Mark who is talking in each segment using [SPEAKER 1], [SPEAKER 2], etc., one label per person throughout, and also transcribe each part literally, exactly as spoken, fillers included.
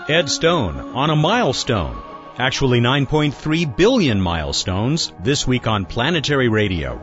[SPEAKER 1] Ed Stone on a milestone. Actually nine point three billion milestones this week on Planetary Radio.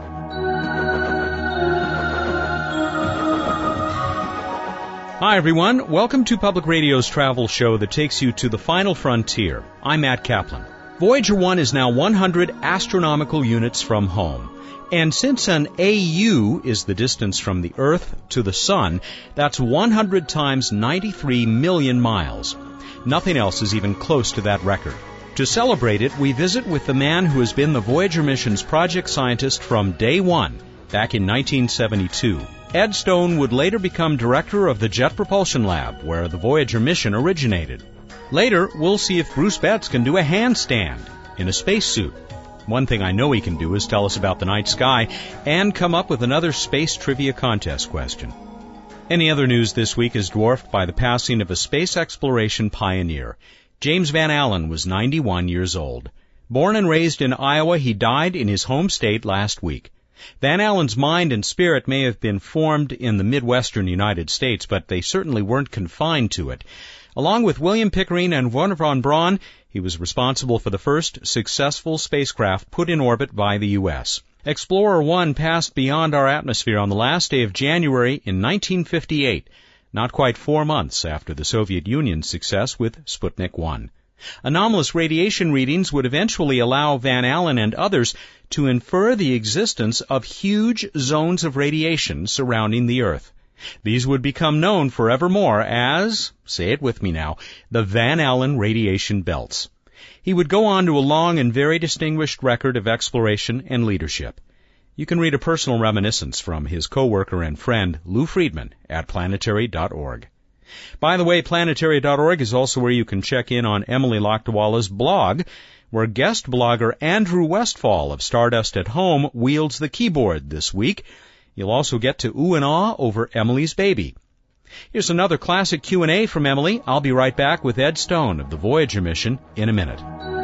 [SPEAKER 1] Hi everyone, welcome to Public Radio's travel show that takes you to the final frontier. I'm Matt Kaplan. Voyager one is now one hundred astronomical units from home. And since an A U is the distance from the Earth to the Sun, that's one hundred times ninety-three million miles. Nothing else is even close to that record. To celebrate it, we visit with the man who has been the Voyager mission's project scientist from day one, back in nineteen seventy-two. Ed Stone would later become director of the Jet Propulsion Lab, where the Voyager mission originated. Later, we'll see if Bruce Betts can do a handstand in a spacesuit. One thing I know he can do is tell us about the night sky and come up with another space trivia contest question. Any other news this week is dwarfed by the passing of a space exploration pioneer. James Van Allen was ninety-one years old. Born and raised in Iowa, he died in his home state last week. Van Allen's mind and spirit may have been formed in the Midwestern United States, but they certainly weren't confined to it. Along with William Pickering and Wernher von Braun, he was responsible for the first successful spacecraft put in orbit by the U S Explorer one passed beyond our atmosphere on the last day of January in nineteen fifty-eight, not quite four months after the Soviet Union's success with Sputnik one. Anomalous radiation readings would eventually allow Van Allen and others to infer the existence of huge zones of radiation surrounding the Earth. These would become known forevermore as, say it with me now, the Van Allen radiation belts. He would go on to a long and very distinguished record of exploration and leadership. You can read a personal reminiscence from his co-worker and friend, Lou Friedman, at planetary dot org. By the way, planetary dot org is also where you can check in on Emily Lakdawala's blog, where guest blogger Andrew Westfall of Stardust at Home wields the keyboard this week. You'll also get to ooh and ah over Emily's baby. Here's another classic Q and A from Emily. I'll be right back with Ed Stone of the Voyager mission in a minute.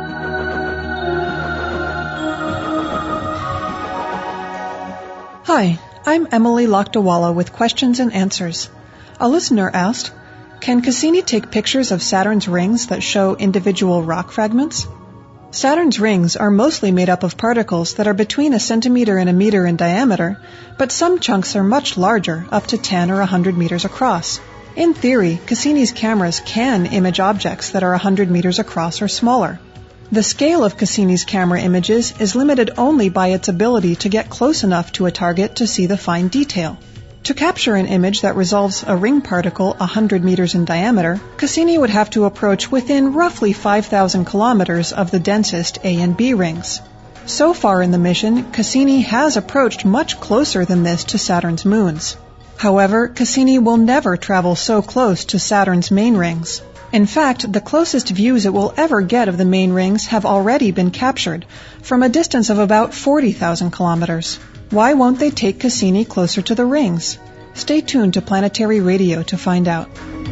[SPEAKER 2] Hi, I'm Emily Lakdawala with questions and answers. A listener asked, can Cassini take pictures of Saturn's rings that show individual rock fragments? Saturn's rings are mostly made up of particles that are between a centimeter and a meter in diameter, but some chunks are much larger, up to ten or one hundred meters across. In theory, Cassini's cameras can image objects that are one hundred meters across or smaller. The scale of Cassini's camera images is limited only by its ability to get close enough to a target to see the fine detail. To capture an image that resolves a ring particle one hundred meters in diameter, Cassini would have to approach within roughly five thousand kilometers of the densest A and B rings. So far in the mission, Cassini has approached much closer than this to Saturn's moons. However, Cassini will never travel so close to Saturn's main rings. In fact, the closest views it will ever get of the main rings have already been captured, from a distance of about forty thousand kilometers. Why won't they take Cassini closer to the rings? Stay tuned to Planetary Radio to find out.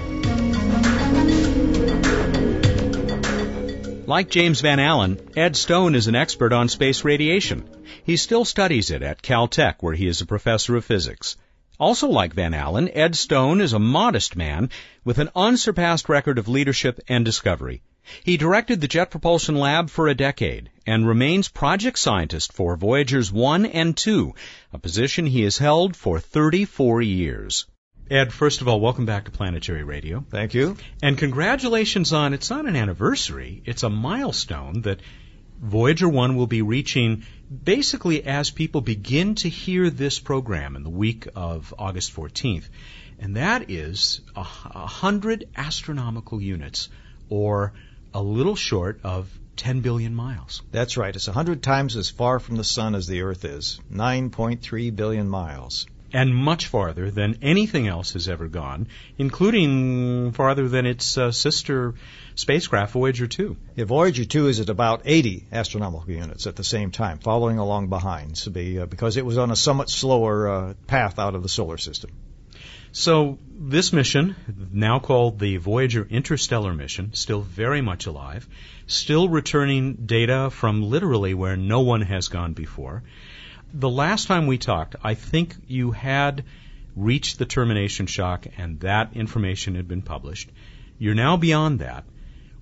[SPEAKER 1] Like James Van Allen, Ed Stone is an expert on space radiation. He still studies it at Caltech, where he is a professor of physics. Also like Van Allen, Ed Stone is a modest man with an unsurpassed record of leadership and discovery. He directed the Jet Propulsion Lab for a decade and remains project scientist for Voyagers one and two, a position he has held for thirty-four years. Ed, first of all, welcome back to Planetary Radio.
[SPEAKER 3] Thank you.
[SPEAKER 1] And congratulations on, it's not an anniversary, it's a milestone that Voyager one will be reaching basically as people begin to hear this program in the week of August fourteenth. And that is a hundred astronomical units, or a little short of ten billion miles.
[SPEAKER 3] That's right. It's a hundred times as far from the sun as the Earth is. nine point three billion miles.
[SPEAKER 1] And much farther than anything else has ever gone, including farther than its uh, sister spacecraft, Voyager two.
[SPEAKER 3] Yeah, Voyager two is at about eighty astronomical units at the same time, following along behind, so be, uh, because it was on a somewhat slower uh, path out of the solar system.
[SPEAKER 1] So this mission, now called the Voyager Interstellar Mission, still very much alive, still returning data from literally where no one has gone before. The last time we talked, I think you had reached the termination shock and that information had been published. You're now beyond that.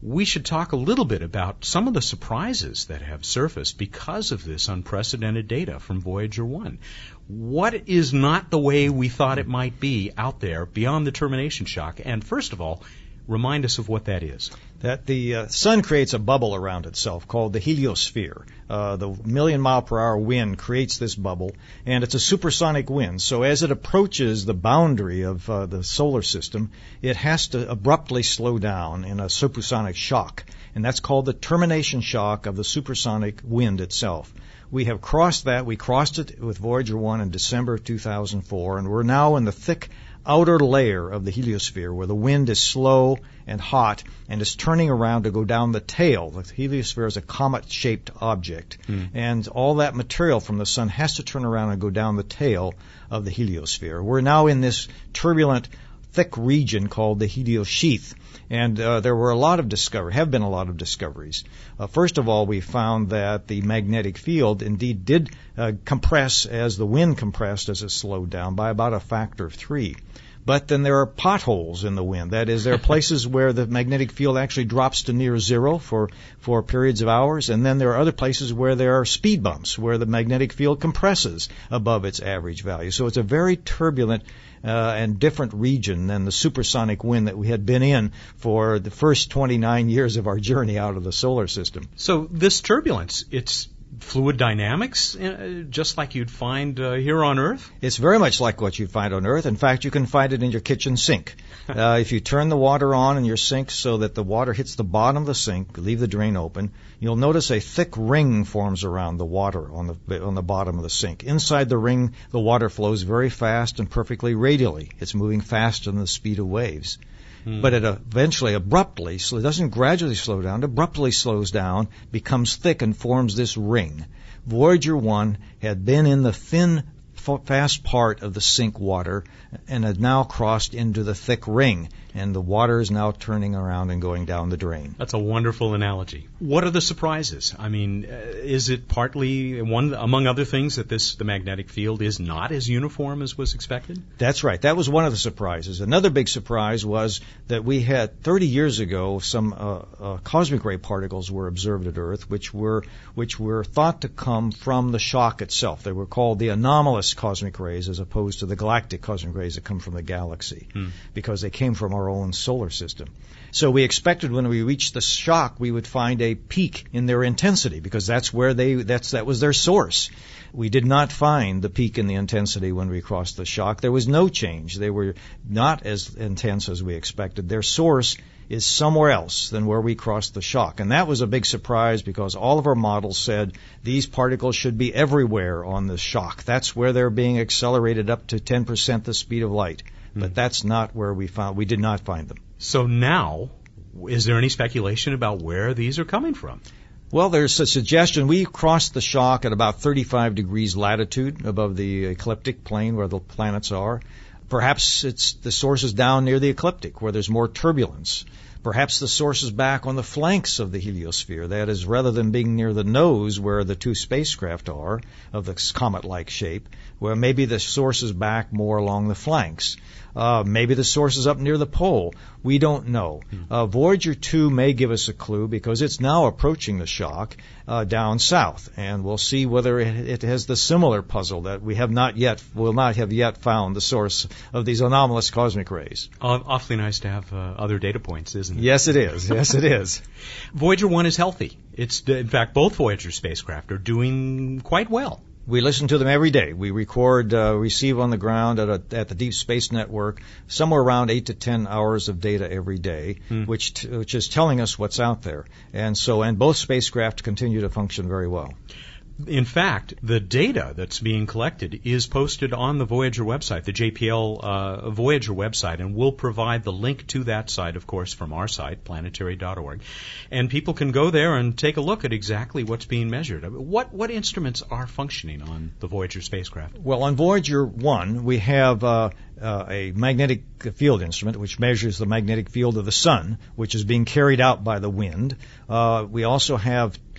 [SPEAKER 1] we should talk a little bit about some of the surprises that have surfaced because of this unprecedented data from Voyager one. What is not the way we thought it might be out there beyond the termination shock? And first of all, remind us of what that is.
[SPEAKER 3] That the uh, sun creates a bubble around itself called the heliosphere. Uh, the million mile per hour wind creates this bubble, and it's a supersonic wind. So as it approaches the boundary of uh, the solar system, it has to abruptly slow down in a supersonic shock, and that's called the termination shock of the supersonic wind itself. We have crossed that. We crossed it with Voyager one in December of two thousand four, and we're now in the thick outer layer of the heliosphere where the wind is slow and hot and is turning around to go down the tail. The heliosphere is a comet-shaped object, mm. and all that material from the sun has to turn around and go down the tail of the heliosphere. We're now in this turbulent, thick region called the heliosheath, and uh, there were a lot of discoveries, have been a lot of discoveries. Uh, first of all, we found that the magnetic field indeed did uh, compress as the wind compressed as it slowed down by about a factor of three. But then there are potholes in the wind. That is, there are places where the magnetic field actually drops to near zero for, for periods of hours, and then there are other places where there are speed bumps, where the magnetic field compresses above its average value. So it's a very turbulent uh, and different region than the supersonic wind that we had been in for the first twenty-nine years of our journey out of the solar system.
[SPEAKER 1] So this turbulence, it's fluid dynamics, uh, just like you'd find uh, here on Earth?
[SPEAKER 3] It's very much like what you'd find on Earth. In fact, you can find it in your kitchen sink. Uh, if you turn the water on in your sink so that the water hits the bottom of the sink, leave the drain open, you'll notice a thick ring forms around the water on the on the bottom of the sink. Inside the ring, the water flows very fast and perfectly radially. It's moving faster than the speed of waves. Hmm. But it eventually, abruptly, so it doesn't gradually slow down, it abruptly slows down, becomes thick, and forms this ring. Voyager one had been in the thin, fast part of the sink water and had now crossed into the thick ring, and the water is now turning around and going down the drain.
[SPEAKER 1] That's a wonderful analogy. What are the surprises? I mean, uh, is it partly, one among other things, that this the magnetic field is not as uniform as was expected?
[SPEAKER 3] That's right. That was one of the surprises. Another big surprise was that we had, thirty years ago, some uh, uh, cosmic ray particles were observed at Earth, which were which were thought to come from the shock itself. They were called the anomalous cosmic rays as opposed to the galactic cosmic rays that come from the galaxy, hmm. because they came from our own solar system. So we expected when we reached the shock we would find a peak in their intensity, because that's where they that's that was their source. We did not find the peak in the intensity when we crossed the shock. There was no change. They were not as intense as we expected. Their source is somewhere else than where we crossed the shock. And that was a big surprise, because all of our models said these particles should be everywhere on the shock. That's where they're being accelerated up to ten percent the speed of light. But that's not where we found, we did not find them.
[SPEAKER 1] So now, is there any speculation about where these are coming from?
[SPEAKER 3] Well, there's a suggestion. We crossed the shock at about thirty-five degrees latitude above the ecliptic plane where the planets are. Perhaps it's the source is down near the ecliptic where there's more turbulence. Perhaps the source is back on the flanks of the heliosphere. That is, rather than being near the nose where the two spacecraft are, of the comet-like shape, where maybe the source is back more along the flanks. Uh, maybe the source is up near the pole. We don't know. Uh, Voyager two may give us a clue, because it's now approaching the shock uh, down south, and we'll see whether it, it has the similar puzzle that we have not yet, will not have yet found the source of these anomalous cosmic rays.
[SPEAKER 1] Uh, awfully nice to have uh, other data points, isn't it?
[SPEAKER 3] Yes, it is. Yes, it is.
[SPEAKER 1] Voyager one is healthy. It's, in fact, both Voyager spacecraft are doing quite well.
[SPEAKER 3] We listen to them every day. We record, uh, receive on the ground at, a, at the Deep Space Network somewhere around eight to ten hours of data every day, hmm. which t- which is telling us what's out there. And so, and both spacecraft continue to function very well.
[SPEAKER 1] In fact, the data that's being collected is posted on the Voyager website, the J P L uh, Voyager website, and we'll provide the link to that site, of course, from our site, planetary dot org. And people can go there and take a look at exactly what's being measured. What what instruments are functioning on the Voyager spacecraft?
[SPEAKER 3] Well, on Voyager one, we have uh, uh, a magnetic field instrument, which measures the magnetic field of the sun, which is being carried out by the wind. Uh, we also have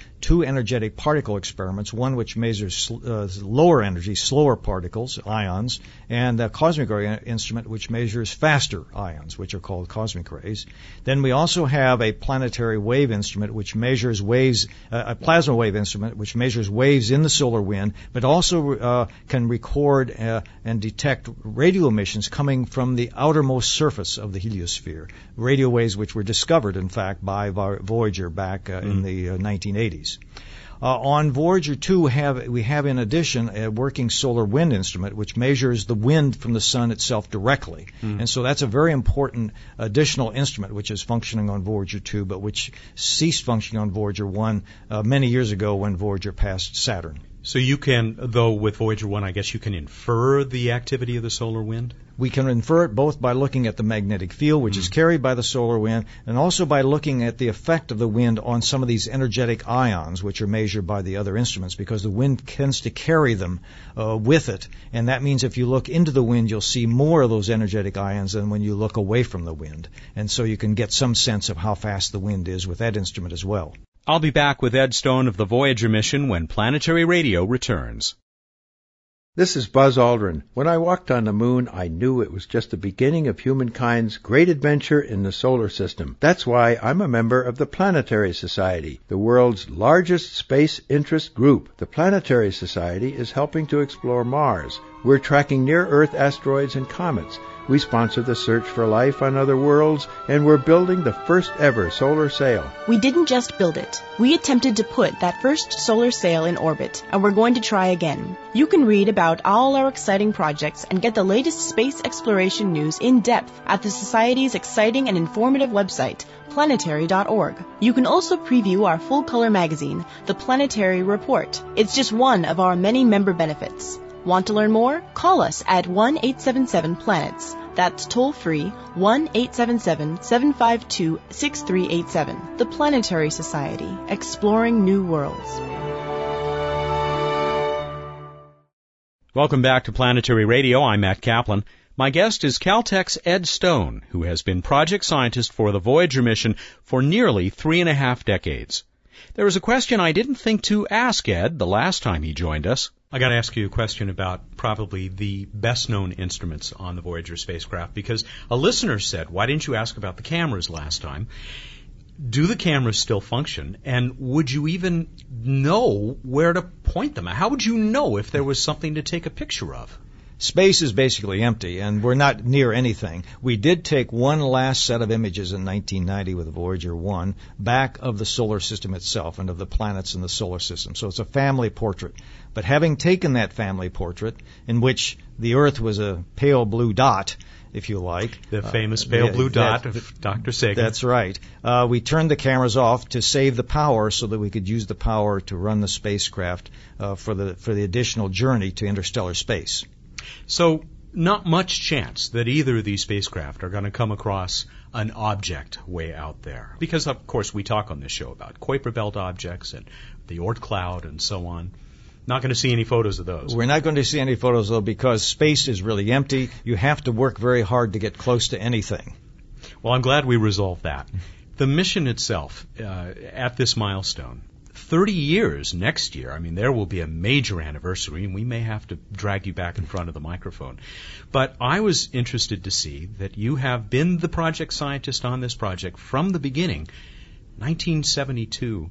[SPEAKER 3] two energetic particle experiments, one which measures uh, lower energy, slower particles, ions, and a cosmic ray instrument which measures faster ions, which are called cosmic rays. Then we also have a planetary wave instrument which measures waves, uh, a plasma wave instrument which measures waves in the solar wind, but also uh, can record uh, and detect radio emissions coming from the outermost surface of the heliosphere, radio waves which were discovered, in fact, by Voyager back uh, mm. in the uh, nineteen eighties. Uh, on Voyager two, have, we have in addition a working solar wind instrument which measures the wind from the sun itself directly. Mm. And so that's a very important additional instrument which is functioning on Voyager two, but which ceased functioning on Voyager one uh, many years ago when Voyager passed Saturn.
[SPEAKER 1] So you can, though with Voyager one, I guess you can infer the activity of the solar wind?
[SPEAKER 3] We can infer it both by looking at the magnetic field, which mm. is carried by the solar wind, and also by looking at the effect of the wind on some of these energetic ions, which are measured by the other instruments, because the wind tends to carry them uh, with it. And that means if you look into the wind, you'll see more of those energetic ions than when you look away from the wind. And so you can get some sense of how fast the wind is with that instrument as well.
[SPEAKER 1] I'll be back with Ed Stone of the Voyager mission when Planetary Radio returns.
[SPEAKER 4] This is Buzz Aldrin. When I walked on the moon, I knew it was just the beginning of humankind's great adventure in the solar system. That's why I'm a member of the Planetary Society, the world's largest space interest group. The Planetary Society is helping to explore Mars. We're tracking near-Earth asteroids and comets. We sponsor the search for life on other worlds, and we're building the first ever solar sail.
[SPEAKER 5] We didn't just build it. We attempted to put that first solar sail in orbit, and we're going to try again. You can read about all our exciting projects and get the latest space exploration news in depth at the Society's exciting and informative website, planetary dot org. You can also preview our full-color magazine, The Planetary Report. It's just one of our many member benefits. Want to learn more? Call us at one eight seven seven planets. That's toll-free one eight seven seven, seven five two, six three eight seven. The Planetary Society, exploring new worlds.
[SPEAKER 1] Welcome back to Planetary Radio. I'm Matt Kaplan. My guest is Caltech's Ed Stone, who has been project scientist for the Voyager mission for nearly three and a half decades. There was a question I didn't think to ask Ed the last time he joined us. I got to ask you a question about probably the best-known instruments on the Voyager spacecraft, because a listener said, why didn't you ask about the cameras last time? Do the cameras still function? And would you even know where to point them? How would you know if there was something to take a picture of?
[SPEAKER 3] Space is basically empty, and we're not near anything. We did take one last set of images in nineteen ninety with Voyager one back of the solar system itself and of the planets in the solar system. So it's a family portrait. But having taken that family portrait, in which the Earth was a pale blue dot, if you like.
[SPEAKER 1] The famous pale uh, blue that, dot of Doctor Sagan.
[SPEAKER 3] That's right. Uh, we turned the cameras off to save the power so that we could use the power to run the spacecraft uh, for the for the additional journey to interstellar space.
[SPEAKER 1] So not much chance that either of these spacecraft are going to come across an object way out there. Because, of course, we talk on this show about Kuiper Belt objects and the Oort cloud and so on. Not going to see any photos of those.
[SPEAKER 3] We're not going to see any photos, though, because space is really empty. You have to work very hard to get close to anything.
[SPEAKER 1] Well, I'm glad we resolved that. The mission itself, uh, at this milestone, thirty years next year, I mean, there will be a major anniversary, and we may have to drag you back in front of the microphone. But I was interested to see that you have been the project scientist on this project from the beginning. nineteen seventy-two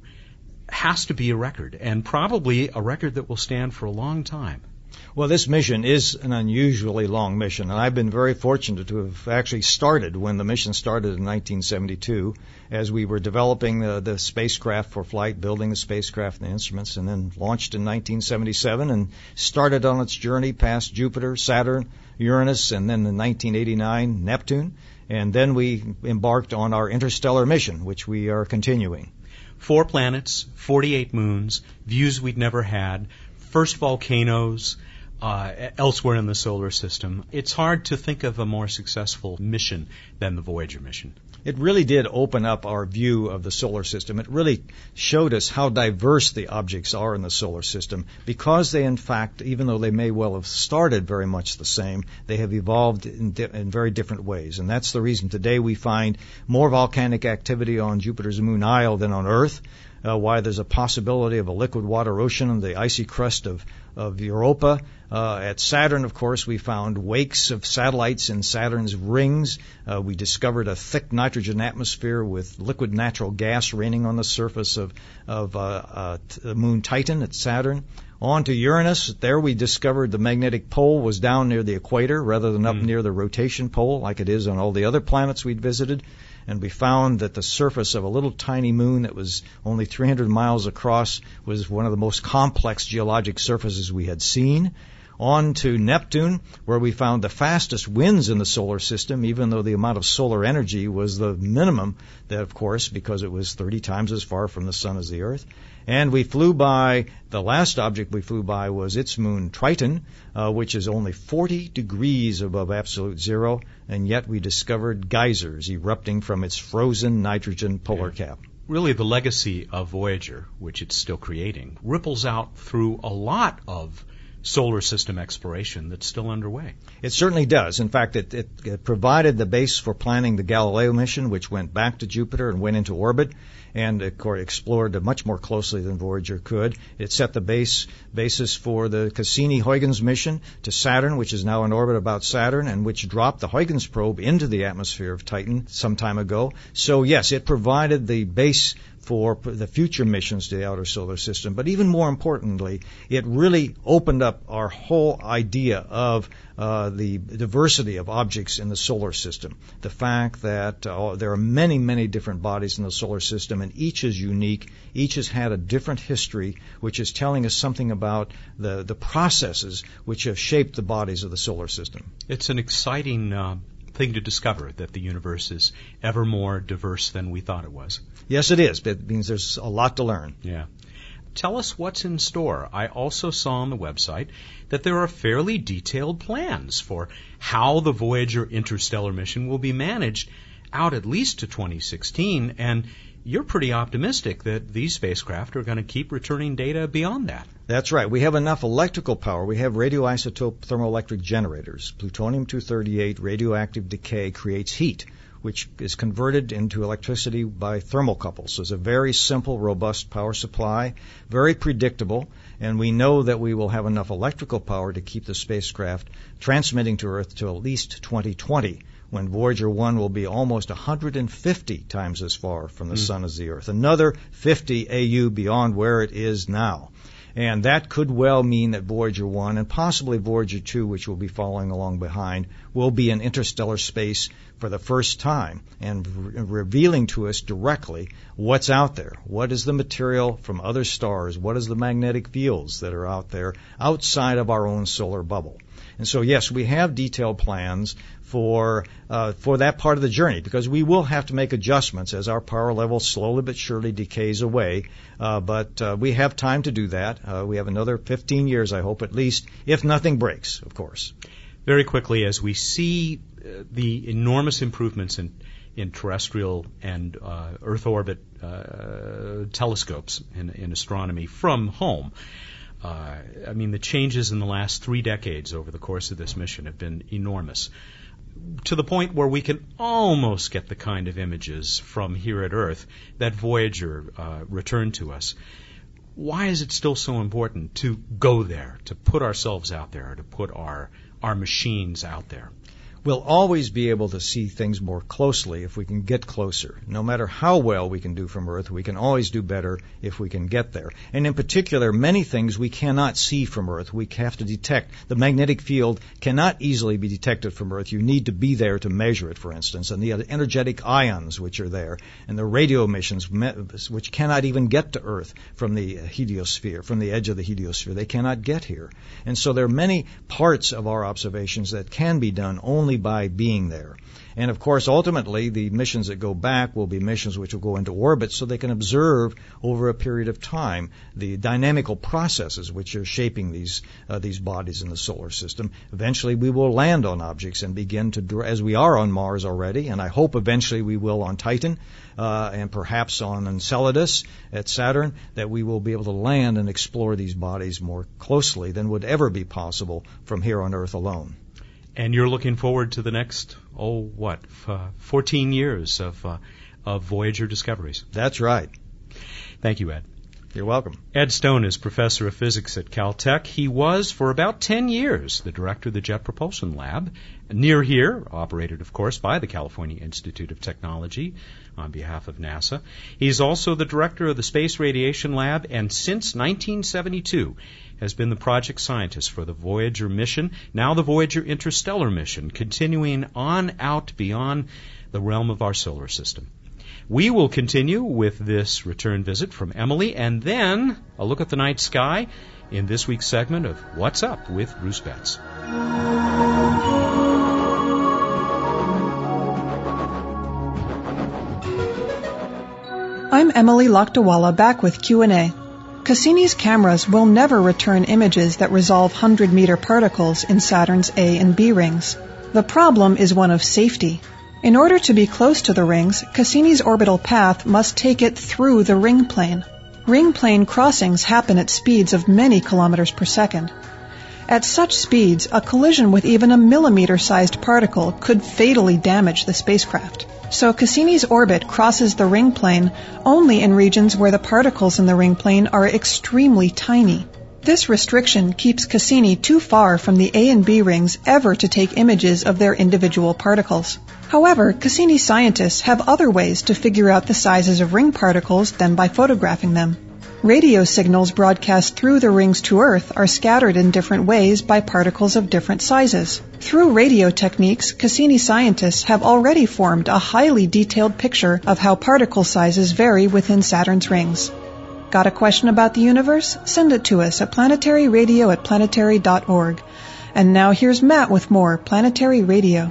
[SPEAKER 1] has to be a record, and probably a record that will stand for a long time.
[SPEAKER 3] Well, this mission is an unusually long mission, and I've been very fortunate to have actually started when the mission started in nineteen seventy-two, as we were developing the, the spacecraft for flight, building the spacecraft and the instruments, and then launched in nineteen seventy-seven and started on its journey past Jupiter, Saturn, Uranus, and then in nineteen eighty-nine, Neptune. And then we embarked on our interstellar mission, which we are continuing.
[SPEAKER 1] Four planets, forty-eight moons, views we'd never had, first volcanoes uh, elsewhere in the solar system. It's hard to think of a more successful mission than the Voyager mission.
[SPEAKER 3] It really did open up our view of the solar system. It really showed us how diverse the objects are in the solar system, because they, in fact, even though they may well have started very much the same, they have evolved in, di- in very different ways. And that's the reason today we find more volcanic activity on Jupiter's moon Io than on Earth. uh, why there's a possibility of a liquid water ocean in the icy crust of, of Europa. Uh, at Saturn, of course, we found wakes of satellites in Saturn's rings. Uh, we discovered a thick nitrogen atmosphere with liquid natural gas raining on the surface of, of uh, uh, the moon Titan at Saturn. On to Uranus. There we discovered the magnetic pole was down near the equator rather than up mm. near the rotation pole like it is on all the other planets we'd visited. And we found that the surface of a little tiny moon that was only three hundred miles across was one of the most complex geologic surfaces we had seen. On to Neptune, where we found the fastest winds in the solar system, even though the amount of solar energy was the minimum, that of course, because it was thirty times as far from the sun as the Earth. And we flew by, the last object we flew by was its moon Triton, uh, which is only forty degrees above absolute zero, and yet we discovered geysers erupting from its frozen nitrogen polar
[SPEAKER 1] yeah.
[SPEAKER 3] cap.
[SPEAKER 1] Really, the legacy of Voyager, which it's still creating, ripples out through a lot of solar system exploration that's still underway.
[SPEAKER 3] It certainly does. In fact, it, it, it provided the base for planning the Galileo mission, which went back to Jupiter and went into orbit, and of course explored much more closely than Voyager could. It set the base basis for the Cassini-Huygens mission to Saturn, which is now in orbit about Saturn, and which dropped the Huygens probe into the atmosphere of Titan some time ago. So yes, it provided the base for the future missions to the outer solar system. But even more importantly, it really opened up our whole idea of uh, the diversity of objects in the solar system. The fact that uh, there are many, many different bodies in the solar system, and each is unique. Each has had a different history, which is telling us something about the, the processes which have shaped the bodies of the solar system.
[SPEAKER 1] It's an exciting uh thing to discover, that the universe is ever more diverse than we thought it was.
[SPEAKER 3] Yes, it is. It means there's a lot to learn.
[SPEAKER 1] Yeah. Tell us what's in store. I also saw on the website that there are fairly detailed plans for how the Voyager interstellar mission will be managed out at least to twenty sixteen, and you're pretty optimistic that these spacecraft are going to keep returning data beyond that.
[SPEAKER 3] That's right. We have enough electrical power. We have radioisotope thermoelectric generators. Plutonium two thirty-eight radioactive decay creates heat, which is converted into electricity by thermocouples. So it's a very simple, robust power supply, very predictable, and we know that we will have enough electrical power to keep the spacecraft transmitting to Earth till at least twenty twenty. When Voyager one will be almost one hundred fifty times as far from the mm. sun as the Earth. Another fifty A U beyond where it is now. And that could well mean that Voyager one and possibly Voyager two, which will be following along behind, will be in interstellar space for the first time and re- revealing to us directly what's out there. What is the material from other stars? What is the magnetic fields that are out there outside of our own solar bubble? And so, yes, we have detailed plans for uh, for that part of the journey, because we will have to make adjustments as our power level slowly but surely decays away. Uh, but uh, we have time to do that. Uh, we have another fifteen years, I hope, at least, if nothing breaks, of course.
[SPEAKER 1] Very quickly, as we see uh, the enormous improvements in, in terrestrial and uh, Earth orbit uh, telescopes in, in astronomy from home, Uh, I mean, the changes in the last three decades over the course of this mission have been enormous, to the point where we can almost get the kind of images from here at Earth that Voyager uh, returned to us. Why is it still so important to go there, to put ourselves out there, to put our our machines out there?
[SPEAKER 3] We'll always be able to see things more closely if we can get closer. No matter how well we can do from Earth, we can always do better if we can get there. And in particular, many things we cannot see from Earth. We have to detect. The magnetic field cannot easily be detected from Earth. You need to be there to measure it, for instance. And the energetic ions which are there, and the radio emissions which cannot even get to Earth from the heliosphere, from the edge of the heliosphere. They cannot get here. And so there are many parts of our observations that can be done only by being there. And of course, ultimately, the missions that go back will be missions which will go into orbit so they can observe over a period of time the dynamical processes which are shaping these uh, these bodies in the solar system. Eventually, we will land on objects and begin to, as we are on Mars already, and I hope eventually we will on Titan, uh, and perhaps on Enceladus at Saturn, that we will be able to land and explore these bodies more closely than would ever be possible from here on Earth alone.
[SPEAKER 1] And you're looking forward to the next, oh, what, uh, fourteen years of uh, of Voyager discoveries.
[SPEAKER 3] That's right.
[SPEAKER 1] Thank you, Ed.
[SPEAKER 3] You're welcome.
[SPEAKER 1] Ed Stone is professor of physics at Caltech. He was, for about ten years, the director of the Jet Propulsion Lab, near here, operated, of course, by the California Institute of Technology on behalf of NASA. He's also the director of the Space Radiation Lab, and since nineteen seventy-two has been the project scientist for the Voyager mission, now the Voyager Interstellar mission, continuing on out beyond the realm of our solar system. We will continue with this return visit from Emily, and then a look at the night sky in this week's segment of What's Up with Bruce Betts.
[SPEAKER 2] I'm Emily Lakdawalla, back with Q and A. Cassini's cameras will never return images that resolve one hundred meter particles in Saturn's A and B rings. The problem is one of safety. In order to be close to the rings, Cassini's orbital path must take it through the ring plane. Ring plane crossings happen at speeds of many kilometers per second. At such speeds, a collision with even a millimeter-sized particle could fatally damage the spacecraft. So Cassini's orbit crosses the ring plane only in regions where the particles in the ring plane are extremely tiny. This restriction keeps Cassini too far from the A and B rings ever to take images of their individual particles. However, Cassini scientists have other ways to figure out the sizes of ring particles than by photographing them. Radio signals broadcast through the rings to Earth are scattered in different ways by particles of different sizes. Through radio techniques, Cassini scientists have already formed a highly detailed picture of how particle sizes vary within Saturn's rings. Got a question about the universe? Send it to us at planetaryradio at planetary dot org. And now here's Matt with more Planetary Radio.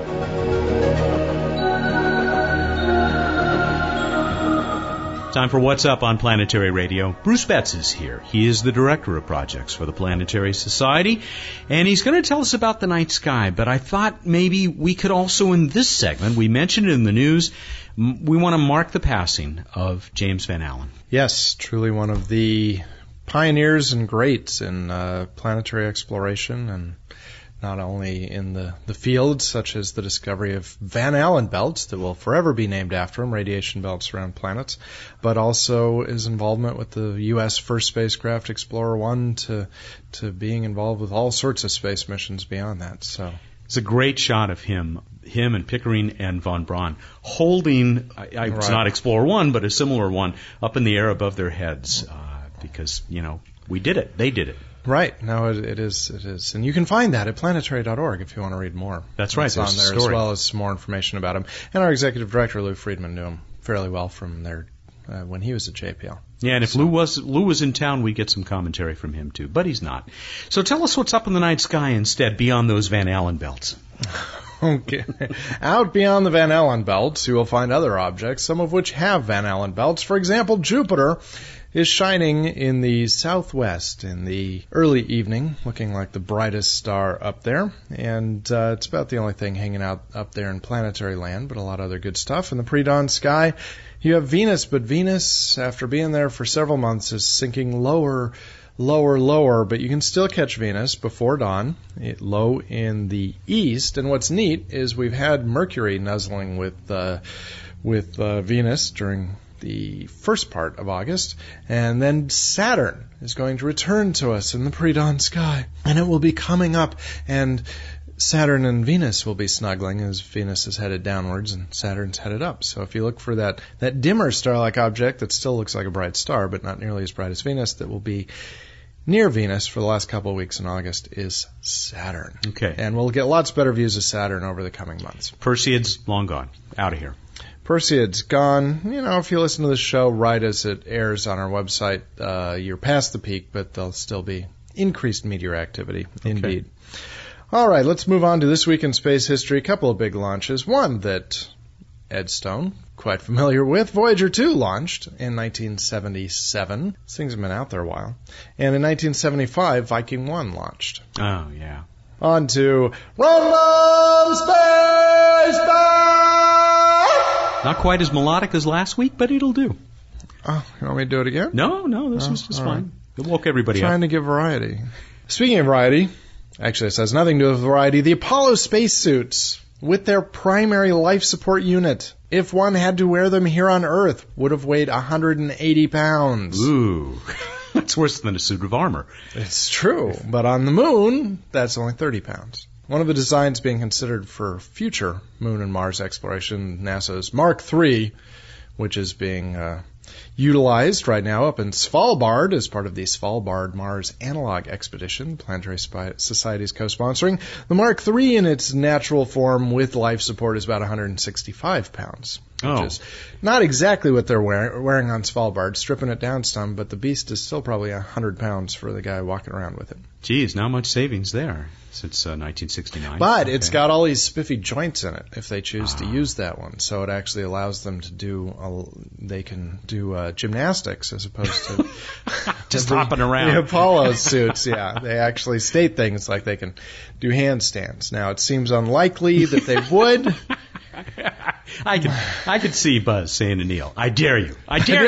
[SPEAKER 1] Time for What's Up on Planetary Radio. Bruce Betts is here. He is the director of projects for the Planetary Society, and he's going to tell us about the night sky. But I thought maybe we could also, in this segment, we mentioned it in the news, we want to mark the passing of James Van Allen.
[SPEAKER 6] Yes, truly one of the pioneers and greats in uh, planetary exploration, and not only in the, the field, such as the discovery of Van Allen belts that will forever be named after him, radiation belts around planets, but also his involvement with the U S first spacecraft, Explorer one, to to being involved with all sorts of space missions beyond that. So
[SPEAKER 1] it's a great shot of him, him and Pickering and von Braun holding, I, I, it's
[SPEAKER 6] Right.
[SPEAKER 1] not Explorer one, but a similar one up in the air above their heads, uh, because, you know, we did it. They did it.
[SPEAKER 6] Right. No, it, it is. It is. And you can find that at planetary dot org if you want to read more.
[SPEAKER 1] That's right.
[SPEAKER 6] It's on
[SPEAKER 1] There's
[SPEAKER 6] there
[SPEAKER 1] a story.
[SPEAKER 6] as well as some more information about him. And our executive director, Lou Friedman, knew him fairly well from there uh, when he was at J P L.
[SPEAKER 1] Yeah, and if
[SPEAKER 6] So-
[SPEAKER 1] Lou was Lou was in town, we'd get some commentary from him too. But he's not. So tell us what's up in the night sky instead, beyond those Van Allen belts.
[SPEAKER 6] Okay. Out beyond the Van Allen belts, you will find other objects, some of which have Van Allen belts. For example, Jupiter is shining in the southwest in the early evening, looking like the brightest star up there. And uh, it's about the only thing hanging out up there in planetary land, but a lot of other good stuff. In the pre-dawn sky, you have Venus, but Venus, after being there for several months, is sinking lower, lower, lower, but you can still catch Venus before dawn, it, low in the east. And what's neat is we've had Mercury nuzzling with uh, with uh, Venus during the first part of August, and then Saturn is going to return to us in the pre-dawn sky, and it will be coming up, and Saturn and Venus will be snuggling as Venus is headed downwards and Saturn's headed up. So if you look for that, that dimmer star-like object that still looks like a bright star, but not nearly as bright as Venus, that will be near Venus for the last couple of weeks in August, is Saturn.
[SPEAKER 1] Okay.
[SPEAKER 6] And we'll get lots better views of Saturn over the coming months.
[SPEAKER 1] Perseids, long gone. Out of here.
[SPEAKER 6] Perseids gone. You know, if you listen to the show right as it airs on our website, uh, you're past the peak, but there'll still be increased meteor activity,
[SPEAKER 1] Okay.
[SPEAKER 6] indeed. All right, let's move on to this week in space history. A couple of big launches. One that Ed Stone, quite familiar with, Voyager two launched in nineteen seventy-seven. These things have been out there a while. And in nineteen seventy-five, Viking one launched.
[SPEAKER 1] Oh, yeah.
[SPEAKER 6] On to Random Space Facts!
[SPEAKER 1] Not quite as melodic as last week, but it'll do.
[SPEAKER 6] Oh, you want me to do it again?
[SPEAKER 1] No, no, this
[SPEAKER 6] Oh,
[SPEAKER 1] was just
[SPEAKER 6] all
[SPEAKER 1] fine. It woke everybody
[SPEAKER 6] Trying
[SPEAKER 1] up.
[SPEAKER 6] to give variety. Speaking of variety, actually this has nothing to do with variety. The Apollo spacesuits with their primary life support unit, if one had to wear them here on Earth, would have weighed one hundred eighty pounds.
[SPEAKER 1] Ooh, that's worse than a suit of armor.
[SPEAKER 6] It's true, but on the moon, that's only thirty pounds. One of the designs being considered for future Moon and Mars exploration, NASA's Mark three, which is being uh, utilized right now up in Svalbard as part of the Svalbard Mars Analog Expedition, Planetary Society is co-sponsoring. The Mark three in its natural form with life support is about one hundred sixty-five pounds, which
[SPEAKER 1] oh.
[SPEAKER 6] is not exactly what they're wearing, wearing on Svalbard, stripping it down some, but the beast is still probably one hundred pounds for the guy walking around with it.
[SPEAKER 1] Geez, not much savings there since uh, nineteen sixty-nine.
[SPEAKER 6] But
[SPEAKER 1] okay.
[SPEAKER 6] It's got all these spiffy joints in it if they choose ah. to use that one. So it actually allows them to do, a, they can do uh, gymnastics as opposed to
[SPEAKER 1] just hopping around.
[SPEAKER 6] The Apollo suits, yeah. They actually state things like they can do handstands. Now, it seems unlikely that they would.
[SPEAKER 1] I could, I could see Buzz saying to Neil, I dare you. I dare,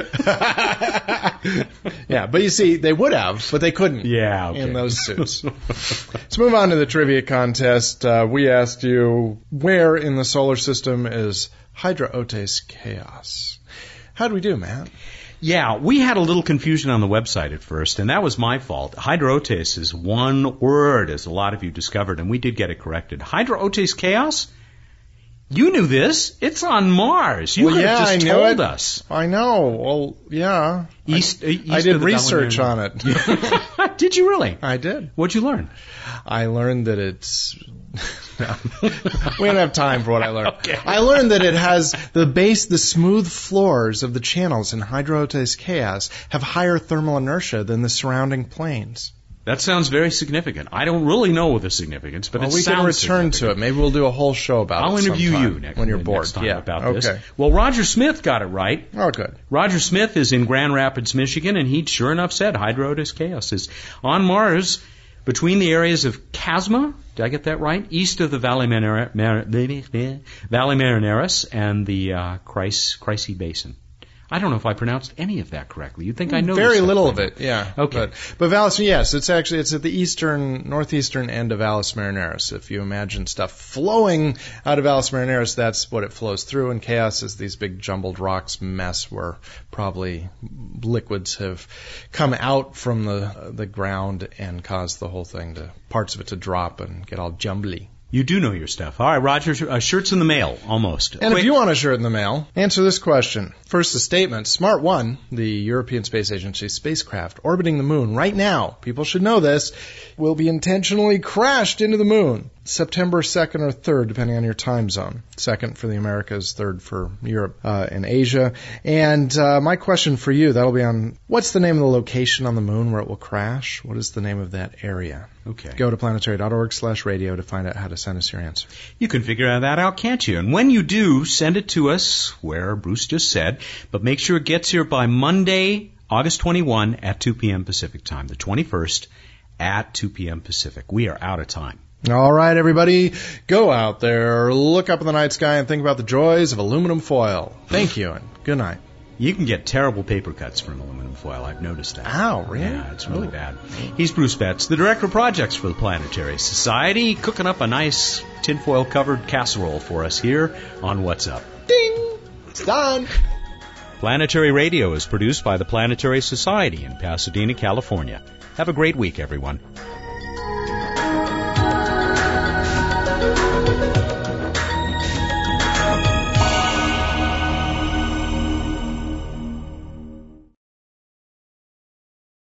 [SPEAKER 6] I dare you. you. Yeah, but you see, they would have, but they couldn't.
[SPEAKER 1] Yeah, okay.
[SPEAKER 6] In those suits. Let's move on to the trivia contest. Uh, we asked you, where in the solar system is Hydraotes Chaos? How'd we do, Matt?
[SPEAKER 1] Yeah, we had a little confusion on the website at first, and that was my fault. Hydraotes is one word, as a lot of you discovered, and we did get it corrected. Hydraotes Chaos? You knew this. It's on Mars. You
[SPEAKER 6] well,
[SPEAKER 1] could
[SPEAKER 6] yeah,
[SPEAKER 1] have just
[SPEAKER 6] I
[SPEAKER 1] told
[SPEAKER 6] it.
[SPEAKER 1] us.
[SPEAKER 6] I know. Well, yeah.
[SPEAKER 1] East,
[SPEAKER 6] I,
[SPEAKER 1] east
[SPEAKER 6] I did
[SPEAKER 1] of the
[SPEAKER 6] research on it.
[SPEAKER 1] Did you really?
[SPEAKER 6] I did.
[SPEAKER 1] What'd you learn?
[SPEAKER 6] I learned that it's... No. We don't have time for what I learned.
[SPEAKER 1] Okay.
[SPEAKER 6] I learned that it has the base, the smooth floors of the channels in Hydraotes Chaos have higher thermal inertia than the surrounding planes.
[SPEAKER 1] That sounds very significant. I don't really know the significance, but
[SPEAKER 6] well,
[SPEAKER 1] it
[SPEAKER 6] we
[SPEAKER 1] sounds
[SPEAKER 6] can return
[SPEAKER 1] significant.
[SPEAKER 6] to it. Maybe we'll do a whole show about
[SPEAKER 1] I'll
[SPEAKER 6] it
[SPEAKER 1] interview
[SPEAKER 6] sometime
[SPEAKER 1] you next
[SPEAKER 6] when you're bored.
[SPEAKER 1] Next time
[SPEAKER 6] yeah.
[SPEAKER 1] about
[SPEAKER 6] okay.
[SPEAKER 1] this. Well, Roger Smith got it right.
[SPEAKER 6] Oh, good.
[SPEAKER 1] Roger Smith is in Grand Rapids, Michigan, and he sure enough said Hydraotes Chaos is on Mars between the areas of Chasma, did I get that right? East of the Valley Mar- Mar- Valley Marineris and the uh, Chryse Basin. I don't know if I pronounced any of that correctly. You'd think I know
[SPEAKER 6] very
[SPEAKER 1] this
[SPEAKER 6] little
[SPEAKER 1] stuff,
[SPEAKER 6] of it, yeah.
[SPEAKER 1] Okay,
[SPEAKER 6] but, but Valles, yes, it's actually it's at the eastern, northeastern end of Valles Marineris. If you imagine stuff flowing out of Valles Marineris, that's what it flows through. And Chaos is these big jumbled rocks mess where probably liquids have come out from the the ground and caused the whole thing to parts of it to drop and get all jumbly.
[SPEAKER 1] You do know your stuff. All right, Roger, uh, shirts in the mail, almost.
[SPEAKER 6] And Quick. If you want a shirt in the mail, answer this question. First, a statement. Smart one, the European Space Agency spacecraft orbiting the moon right now, people should know this, will be intentionally crashed into the moon September second or third, depending on your time zone. Second for the Americas, third for Europe uh, and Asia. And uh, my question for you, that'll be on, what's the name of the location on the moon where it will crash? What is the name of that area?
[SPEAKER 1] Okay.
[SPEAKER 6] Go to planetary.org slash radio to find out how to send us your answer.
[SPEAKER 1] You can figure that out, can't you? And when you do, send it to us where Bruce just said, but make sure it gets here by Monday, August twenty-first at two p.m. Pacific time, the twenty-first at two p.m. Pacific. We are out of time.
[SPEAKER 6] All right, everybody, go out there, look up in the night sky, and think about the joys of aluminum foil. Thank you, and good night.
[SPEAKER 1] You can get terrible paper cuts from aluminum foil. I've noticed that.
[SPEAKER 6] Ow, really?
[SPEAKER 1] Yeah, it's really oh. bad. He's Bruce Betts, the Director of Projects for the Planetary Society, cooking up a nice tinfoil-covered casserole for us here on What's Up.
[SPEAKER 6] Ding! It's done!
[SPEAKER 1] Planetary Radio is produced by the Planetary Society in Pasadena, California. Have a great week, everyone.